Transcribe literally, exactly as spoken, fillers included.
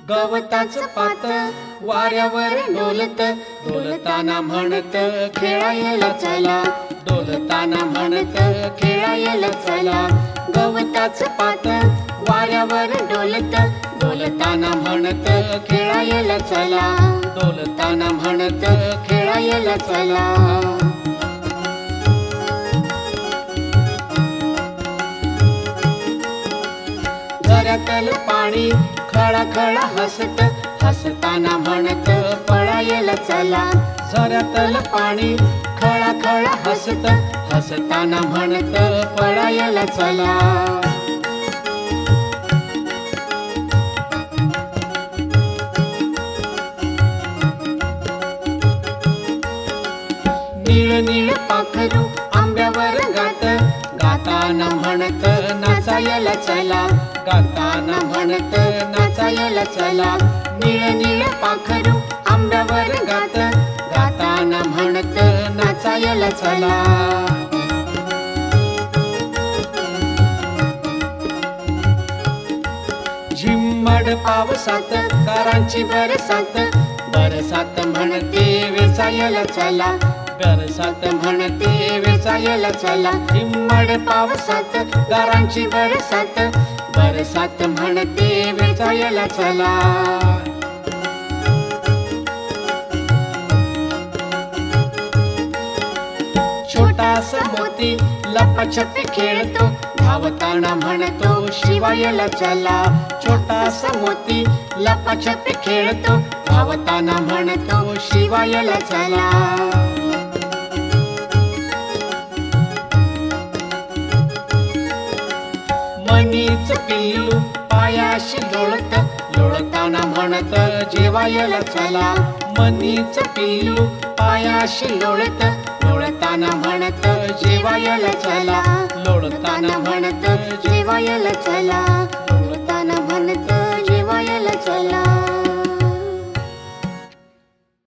गवताचं पात वाऱ्यावर डोलत, डोलताना म्हणत खेळायला चला, डोलताना म्हणत खेळायला चला. गवताचं पात वाऱ्यावर डोलत, डोलताना म्हणत खेळायला चला, डोलताना म्हणत खेळायला चला. झऱ्यातलं पाणी खळाखळा हसत, हसताना म्हणत पळायला चला. झऱ्यातलं पाणी खळाखळा हसत, हसताना म्हणत पळायला चला. निळ निळ पाखरू आंब्यावर गात, गाताना म्हणत नाचायला चला, गाताना म्हणत नाचायला चला. निळ निळ पाखरू आंब्यावर गात, गाताना म्हणत नाचायला चला. झिम्मड पावसात गारांची बरसात, बरसात म्हणते वेचायला चला, बरसात म्हणते वेचायला चला. झिम्मड पावसात गारांची बरसात, बरसात म्हणते वेचायला चला. छोटासा मोती लपाछपी खेळतो, धावताना म्हणतो शिवायला चला. छोटासा मोती लपाछपी खेळतो, धावताना म्हणतो शिवायला चला. मनीच पिल्लू पायाशी लोळत, लोळताना म्हणत जेवायला चला. मनीच पिल्लू पायाशी लोळत, लोळताना म्हणत जेवायला चला, लोळताना म्हणत जेवायला चला.